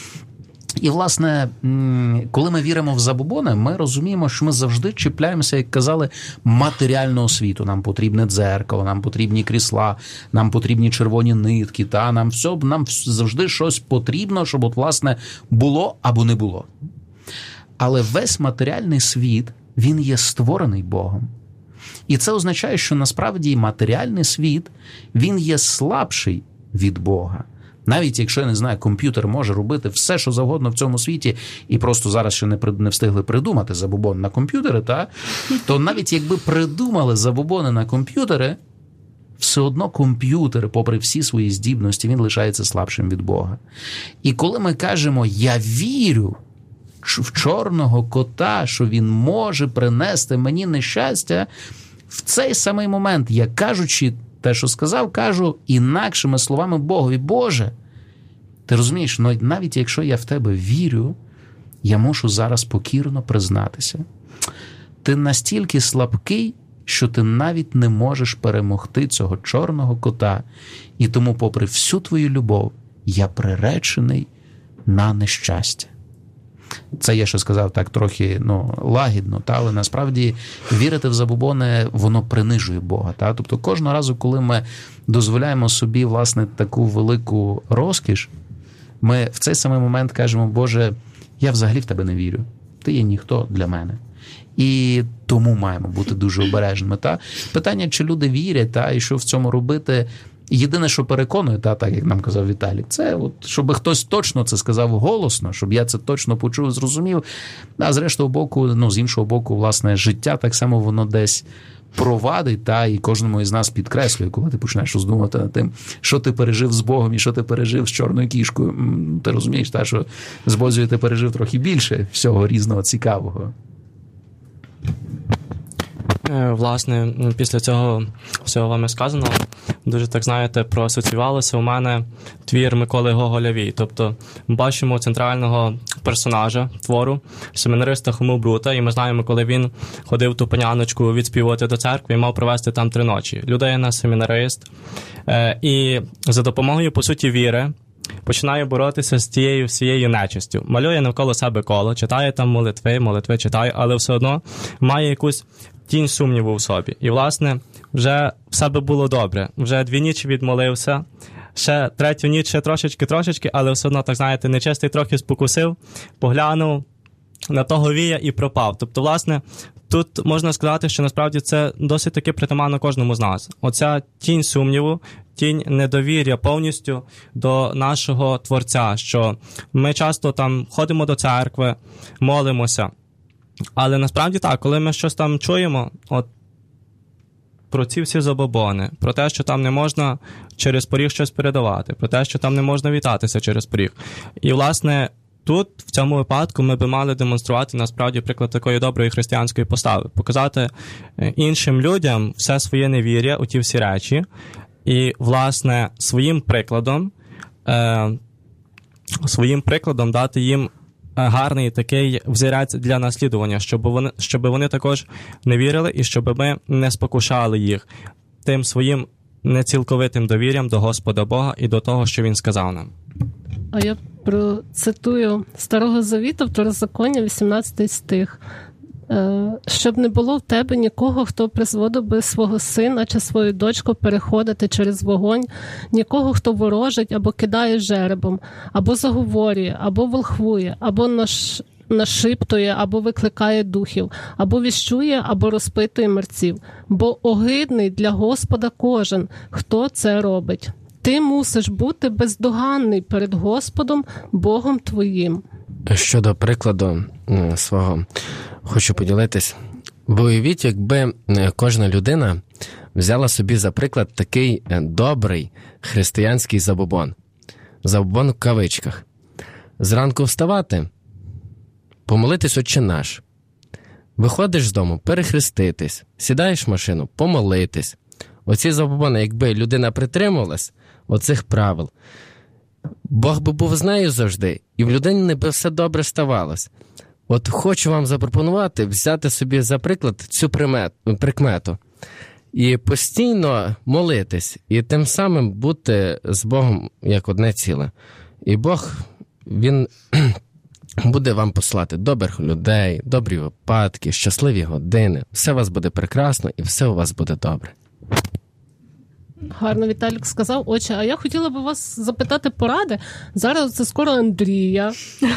І, власне, коли ми віримо в забобони, ми розуміємо, що ми завжди чіпляємося, як казали, матеріального світу. Нам потрібне дзеркало, нам потрібні крісла, нам потрібні червоні нитки, та нам все, нам завжди щось потрібно, щоб, от, власне, було або не було. Але весь матеріальний світ, він є створений Богом. І це означає, що насправді матеріальний світ, він є слабший від Бога. Навіть якщо, я не знаю, комп'ютер може робити все, що завгодно в цьому світі, і просто зараз ще не, не встигли придумати забобон на комп'ютери, та, то навіть якби придумали забобони на комп'ютери, все одно комп'ютер, попри всі свої здібності, він лишається слабшим від Бога. І коли ми кажемо «я вірю в чорного кота, що він може принести мені нещастя», в цей самий момент я, кажучи те, що сказав, кажу інакшими словами Богові: Боже, ти розумієш, навіть якщо я в тебе вірю, я мушу зараз покірно признатися. Ти настільки слабкий, що ти навіть не можеш перемогти цього чорного кота. І тому, попри всю твою любов, я приречений на нещастя. Це я ще сказав так трохи, ну, лагідно, та, але насправді вірити в забобони, воно принижує Бога. Та? Тобто кожного разу, коли ми дозволяємо собі, власне, таку велику розкіш, ми в цей самий момент кажемо: Боже, я взагалі в тебе не вірю. Ти є ніхто для мене. І тому маємо бути дуже обережними. Та? Питання, чи люди вірять, та, і що в цьому робити. Єдине, що переконує, та, так як нам казав Віталій, це от, щоб хтось точно це сказав голосно, щоб я це точно почув, зрозумів. А з рештого боку, ну, з іншого боку, власне, життя так само воно десь провадить, та, і кожному із нас підкреслює, коли ти починаєш роздумувати над тим, що ти пережив з Богом і що ти пережив з чорною кішкою. Ти розумієш, та, що з Бозією ти пережив трохи більше всього різного цікавого. власне, після цього всього вами сказаного, дуже, так знаєте, проасоціювалося у мене твір Миколи Гоголя «Вій». Тобто, ми бачимо центрального персонажа твору, семінариста Хому Брута, і ми знаємо, коли він ходив ту паняночку відспівувати до церкви і мав провести там три ночі. Людина, семінарист. І за допомогою, по суті, віри, починає боротися з тією всією нечистю. Малює навколо себе коло, читає там молитви, молитви читає, але все одно має якусь тінь сумніву в собі. І, власне, вже в себе було добре. Вже дві нічі відмолився, ще третю ніч ще трошечки-трошечки, але все одно, так знаєте, нечистий трохи спокусив, поглянув на того вія і пропав. Тобто, власне, тут можна сказати, що насправді це досить таки притаманно кожному з нас. Оця тінь сумніву, тінь недовір'я повністю до нашого Творця, що ми часто там ходимо до церкви, молимося, але насправді так, коли ми щось там чуємо, от про ці всі забобони, про те, що там не можна через поріг щось передавати, про те, що там не можна вітатися через поріг. І, власне, тут, в цьому випадку, ми би мали демонструвати, насправді, приклад такої доброї християнської постави. Показати іншим людям все своє невір'я у ті всі речі і, власне, своїм прикладом, е, своїм прикладом дати їм гарний такий взірець для наслідування, щоб вони, щоб вони також не вірили і щоб ми не спокушали їх тим своїм нецілковитим довір'ям до Господа Бога і до того, що Він сказав нам. А я процитую Старого Завіту, Второзаконня, вісімнадцятий стих. «Щоб не було в тебе нікого, хто призводив би свого сина чи свою дочку переходити через вогонь, нікого, хто ворожить або кидає жеребом, або заговорює, або волхвує, або наш... нашиптує, або викликає духів, або віщує, або розпитує мерців. Бо огидний для Господа кожен, хто це робить. Ти мусиш бути бездоганний перед Господом, Богом твоїм». Щодо прикладу свого, хочу поділитись. Бо уявіть, якби кожна людина взяла собі за приклад такий добрий християнський забобон. Забобон в кавичках. Зранку вставати, помолитись «Отче наш». Виходиш з дому, перехреститись, сідаєш в машину, помолитись. Оці забобони, якби людина притримувалась оцих правил, Бог би був з нею завжди, і в людині би все добре ставалось. От хочу вам запропонувати взяти собі за приклад цю прикмету і постійно молитись, і тим самим бути з Богом як одне ціле. І Бог, Він буде вам послати добрих людей, добрі випадки, щасливі години. Все у вас буде прекрасно і все у вас буде добре. Гарно Віталік сказав. Отче, а я хотіла би вас запитати поради. Зараз це скоро Андрія.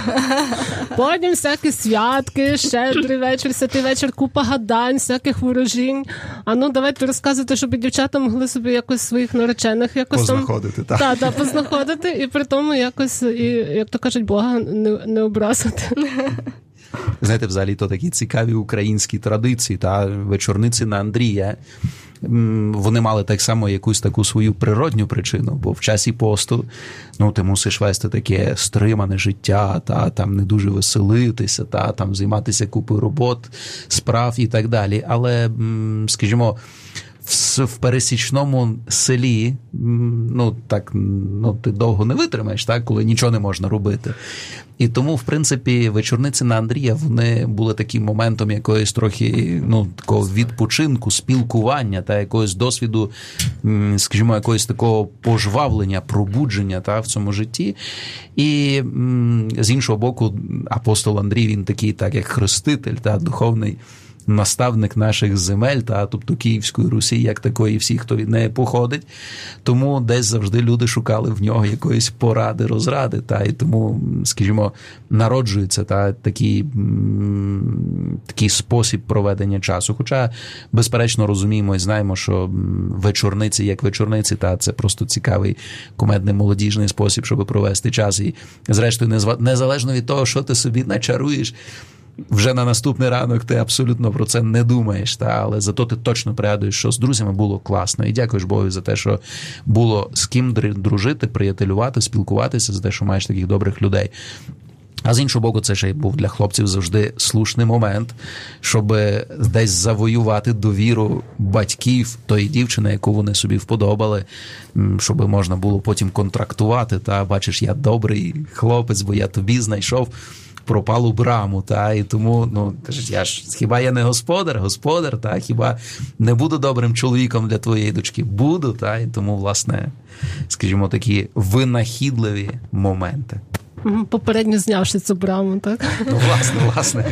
Потім всякі святки, щедрий вечір, святий вечір, купа гадань, всяких ворожінь. А ну, давайте розказуйте, щоб дівчата могли собі якось своїх наречених якось познаходити, там... так. Так, так, познаходити, і при тому якось, і, як то кажуть, Бога не, не образити. Знаєте, взагалі, то такі цікаві українські традиції, та вечорниці на Андрія, вони мали так само якусь таку свою природню причину, бо в часі посту, ну, ти мусиш вести таке стримане життя, та там не дуже веселитися, та там займатися купою робот, справ і так далі. Але, скажімо, в пересічному селі, ну, так, ну, ти довго не витримаєш, так, коли нічого не можна робити. І тому, в принципі, вечорниці на Андрія, вони були таким моментом якоїсь трохи, ну, такого відпочинку, спілкування, та якогось досвіду, скажімо, якогось такого пожвавлення, пробудження, та, в цьому житті. І, з іншого боку, апостол Андрій, він такий, так, як хреститель, та, духовний наставник наших земель, та, тобто Київської Русі, як такої, всі, хто від неї походить. Тому десь завжди люди шукали в нього якоїсь поради, розради, та, і тому, скажімо, народжується та, такий, такий спосіб проведення часу. Хоча, безперечно, розуміємо і знаємо, що вечорниці як вечорниці, та, це просто цікавий, кумедний, молодіжний спосіб, щоб провести час. І, зрештою, незалежно від того, що ти собі начаруєш, вже на наступний ранок ти абсолютно про це не думаєш, та, але зато ти точно пригадуєш, що з друзями було класно. І дякуєш Богу за те, що було з ким дружити, приятелювати, спілкуватися, за те, що маєш таких добрих людей. А з іншого боку, це ще й був для хлопців завжди слушний момент, щоб десь завоювати довіру батьків тої дівчини, яку вони собі вподобали, щоб можна було потім контрактувати. Та бачиш, я добрий хлопець, бо я тобі знайшов пропалу браму, та, і тому, ну, кажуть, я ж, хіба я не господар, господар, та, хіба не буду добрим чоловіком для твоєї дочки? Буду, та, і тому, власне, скажімо, такі винахідливі моменти. Попередньо знявши цю браму, так? Ну, власне, власне.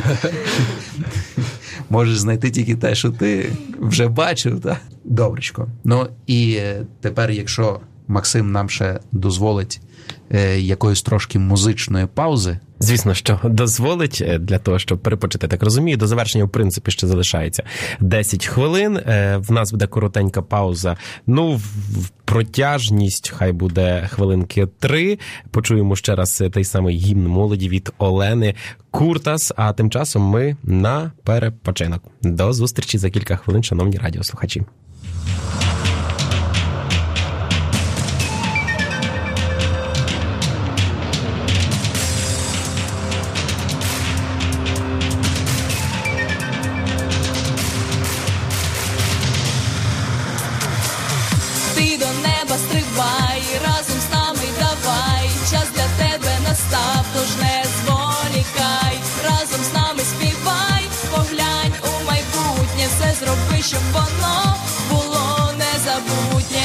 Можеш знайти тільки те, що ти вже бачив, так? Добречко. Ну, і тепер, якщо Максим нам ще дозволить е, якоїсь трошки музичної паузи. Звісно, що дозволить для того, щоб перепочити. Так розумію, до завершення, в принципі, ще залишається десять хвилин. Е, в нас буде коротенька пауза. Ну, в протяжність хай буде хвилинки три. Почуємо ще раз той самий гімн молоді від Олени Куртас. А тим часом ми на перепочинок. До зустрічі за кілька хвилин, шановні радіослухачі. Ти до неба стрибай, разом з нами давай, час для тебе настав, тож не зволікай, разом з нами співай, поглянь у майбутнє, все зроби, щоб воно було незабутнє.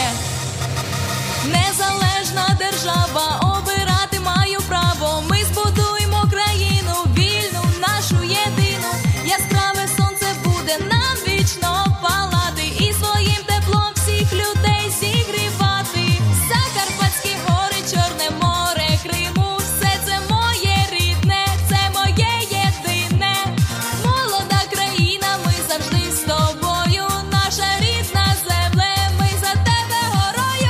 Незалежна держава, обирати маю право, ми збудуємо країну, вільну, нашу єдину, яскраве сонце буде нам вічно палати, і своїм теплом всіх людей зігрівати. Закарпатські гори, Чорне море, Криму, все це моє рідне, це моє єдине. Молода країна, ми завжди з тобою, наша рідна земле, ми за тебе горою.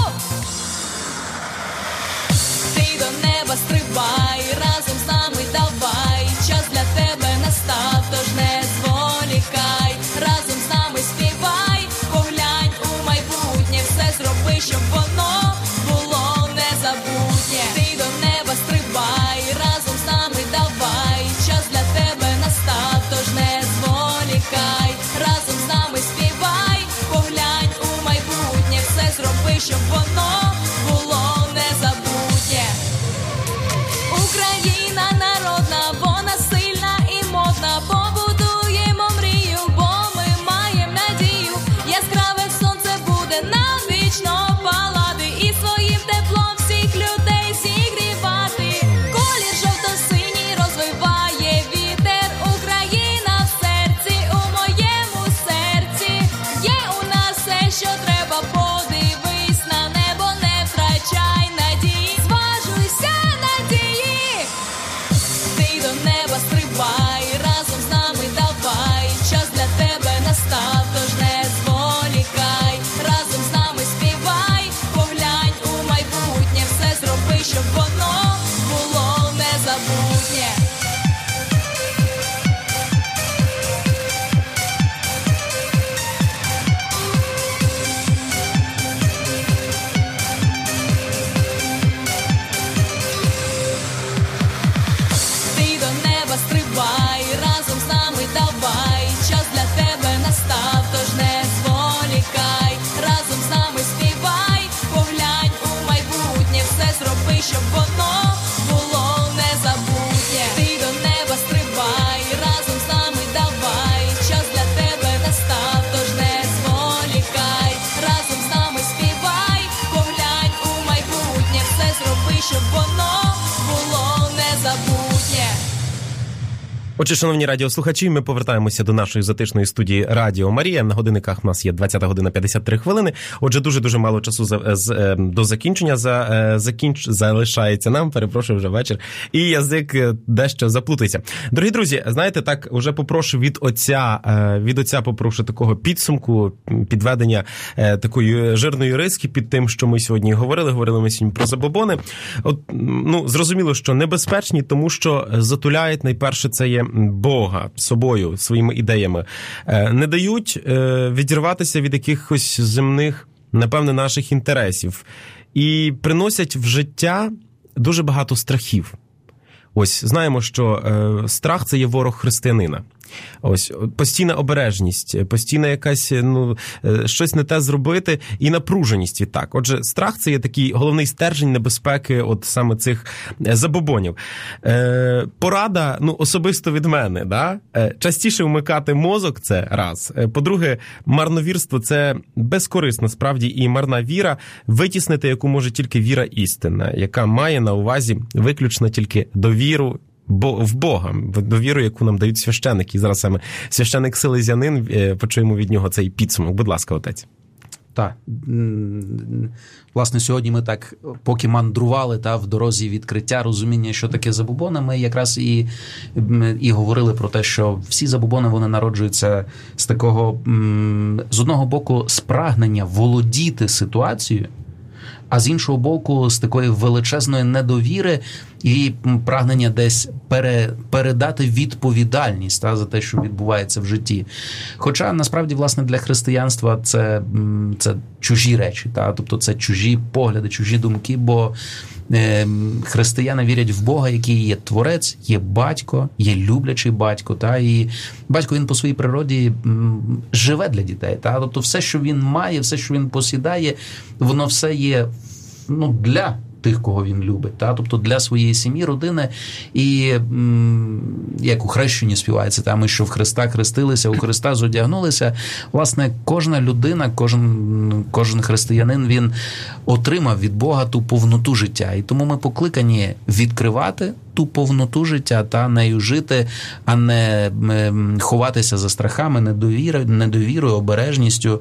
Ти до неба стрибай, разом з нами давай, час для тебе настав, тож не зволікай, разом з нами співай, поглянь у майбутнє, все зроби, щоб воно було незабутнє. Ти до неба стрибай, разом з нами давай, час для тебе настав, тож не зволікай, разом з нами співай, поглянь у майбутнє, все зроби, щоб воно було незабутнє. Україна народна, вона сильна і модна, побудуємо мрію, бо ми маємо надію, яскраве сонце буде нам вічно палати, і своїм теплом всіх людей зігрівати. Колір жовто-синій розвиває вітер, Україна в серці, у моєму серці, є у нас все, що треба, подивись на небо, не втрачай надії, зважуйся надії. Ти до неба стрибай, разом з нами давай, час для тебе настав, тож не зволікай, разом з нами співай, поглянь у майбутнє, все зроби, щоб воно було незабутнє. Ти до неба стрибай, разом з нами давай, час для тебе настав, тож не зволікай, разом з нами співай, поглянь у майбутнє, все зроби, щоб воно було незабутнє. Ти до неба стрибай, разом з нами давай, час для тебе настав, тож не зволікай, разом з нами співай, поглянь у майбутнє, все зроби, щоб воно було незабутнє. Отже, шановні радіослухачі, ми повертаємося до нашої затишної студії Радіо Марія. На годинниках в нас є двадцята година п'ятдесят три хвилини. Отже, дуже-дуже мало часу за, з, до закінчення за, закінч, залишається нам, перепрошую, вже вечір, і язик дещо заплутається. Дорогі друзі, знаєте, так, уже попрошу від отця, від отця попрошу такого підсумку, підведення такої жирної риски під тим, що ми сьогодні говорили. Говорили ми сьогодні про забобони. От, ну, зрозуміло, що небезпечні, тому що затуляють, найперше, це є Бога собою, своїми ідеями, не дають відірватися від якихось земних, напевне, наших інтересів і приносять в життя дуже багато страхів. Ось, знаємо, що е, страх – це є ворог християнина. Ось, постійна обережність, постійна якась, ну, щось не те зробити і напруженість відтак. Отже, страх – це є такий головний стержень небезпеки от саме цих забобонів. Е, порада, ну, особисто від мене, да? Е, частіше вмикати мозок – це раз. Е, по-друге, марновірство – це безкорисна, справді, і марна віра, витіснити яку може тільки віра істинна, яка має на увазі виключно тільки довіру Бо в Бога, в довіру, яку нам дають священники. І зараз саме священик Селезянин, почуємо від нього цей підсумок. Будь ласка, отець. Так. Власне, сьогодні ми так, поки мандрували та, в дорозі відкриття, розуміння, що таке забобони, ми якраз і, і говорили про те, що всі забобони, вони народжуються з такого, з одного боку, спрагнення володіти ситуацією, а з іншого боку, з такої величезної недовіри і прагнення десь пере, передати відповідальність та, за те, що відбувається в житті. Хоча, насправді, власне, для християнства це, це чужі речі, та, тобто це чужі погляди, чужі думки, бо е, християни вірять в Бога, який є творець, є батько, є люблячий батько, та, і батько, він по своїй природі м, живе для дітей, та, тобто все, що він має, все, що він посідає, воно все є, ну, для тих, кого він любить, та? Тобто для своєї сім'ї, родини, і м, як у хрещенні співається, та? Ми, що в Христа хрестилися, у Христа зодягнулися, власне, кожна людина, кожен, кожен християнин, він отримав від Бога ту повноту життя, і тому ми покликані відкривати ту повноту життя та нею жити, а не ховатися за страхами, недовірою, недовірою, обережністю.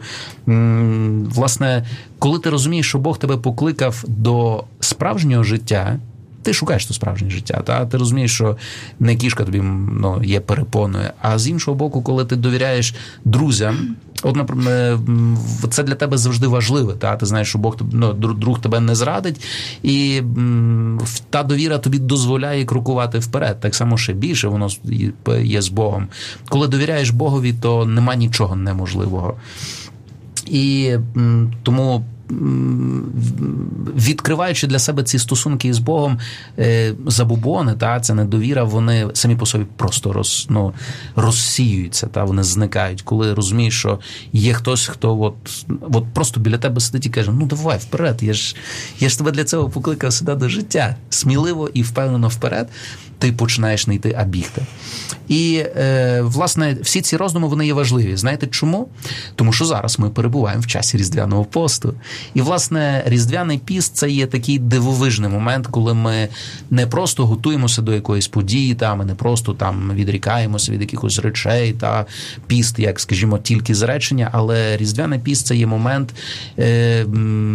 Власне, коли ти розумієш, що Бог тебе покликав до справжнього життя, ти шукаєш то справжнє життя, та ти розумієш, що не кішка тобі, ну, є перепоною, а з іншого боку, коли ти довіряєш друзям, от, наприклад, це для тебе завжди важливо, та ти знаєш, що Бог, ну, друг тебе не зрадить, і м, та довіра тобі дозволяє крокувати вперед. Так само ще більше воно є з Богом. Коли довіряєш Богові, то нема нічого неможливого. І м, тому відкриваючи для себе ці стосунки із Богом, забобони, та, це недовіра, вони самі по собі просто роз, ну, розсіюються, та, вони зникають. Коли розумієш, що є хтось, хто от, от просто біля тебе сидить і каже, ну давай, вперед, я ж, я ж тебе для цього покликав сюди до життя. Сміливо і впевнено вперед, ти починаєш не йти, а бігти. І, е, власне, всі ці роздуми, вони є важливі. Знаєте чому? Тому що зараз ми перебуваємо в часі Різдвяного посту. І, власне, Різдвяний піст – це є такий дивовижний момент, коли ми не просто готуємося до якоїсь події, та, ми не просто там відрікаємося від якихось речей, та піст, як, скажімо, тільки зречення, але Різдвяний піст – це є момент е,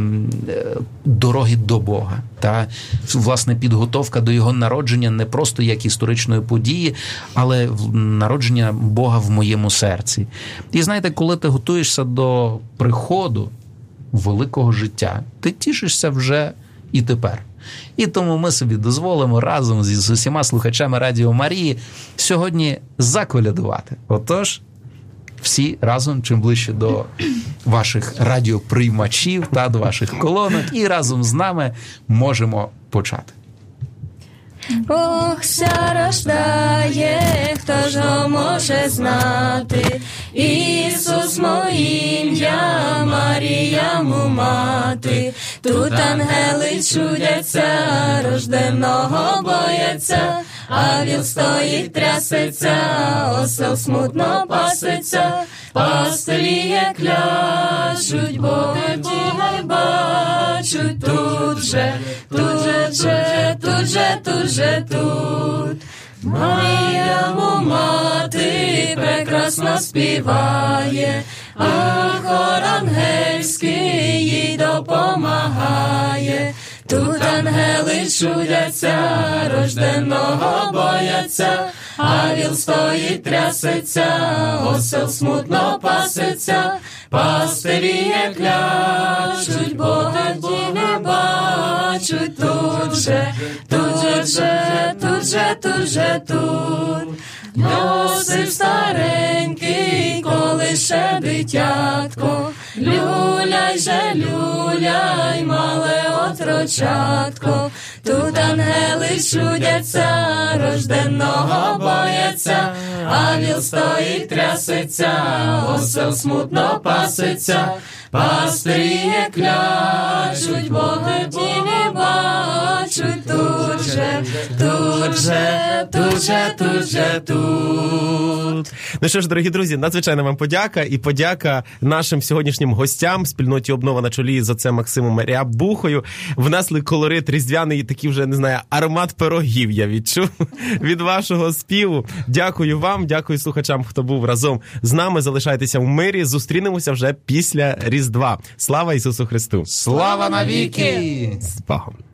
дороги до Бога. Та, власне, підготовка до Його народження не просто як історичної події, але народження Бога в моєму серці. І знаєте, коли ти готуєшся до приходу великого життя, ти тішишся вже і тепер. І тому ми собі дозволимо разом з усіма слухачами Радіо Марії сьогодні заколядувати. Отож, всі разом, чим ближче до ваших радіоприймачів та до ваших колонок, і разом з нами можемо почати. Бог ся рождає, хто ж го може знати? Ісус моє ім'я, Марія му мати. Тут ангели чудяться, рожденого бояться, а віл стоїть, трясеться, осел смутно пасеться, пастирі клячуть, Бога не бачуть, тут же, тут же, тут же, тут же, тут. Марія му мати прекрасно співає, а хор ангельський їй допомагає. Тут ангели чудяться, рожденого бояться, а віл стоїть, трясеться, осел смутно пасеться, пастирі клячуть, Бога не бачуть, тут же, тут же, тут же, тут же, тут. Носив старенький, коли ще дитятко, люляй же, люляй, мале отрочатко. Тут ангели ангели чудяться, рожденного бояться, а віл стоїть, трясеться, осел смутно паситься, пастирі клячуть, Бога тіні бачуть, тут же, тут же, тут же, тут же, тут. Ну що ж, дорогі друзі, надзвичайно вам подяка і подяка нашим сьогоднішнім гостям, спільноті «Обнова» на чолі з отцем Максимом Рябухою. Внесли колорит різдвяний, такий вже, не знаю, аромат пирогів я відчув від вашого співу. Дякую вам, дякую слухачам, хто був разом з нами. Залишайтеся в мирі, зустрінемося вже після Різдва. Слава Ісусу Христу! Слава навіки! З Богом!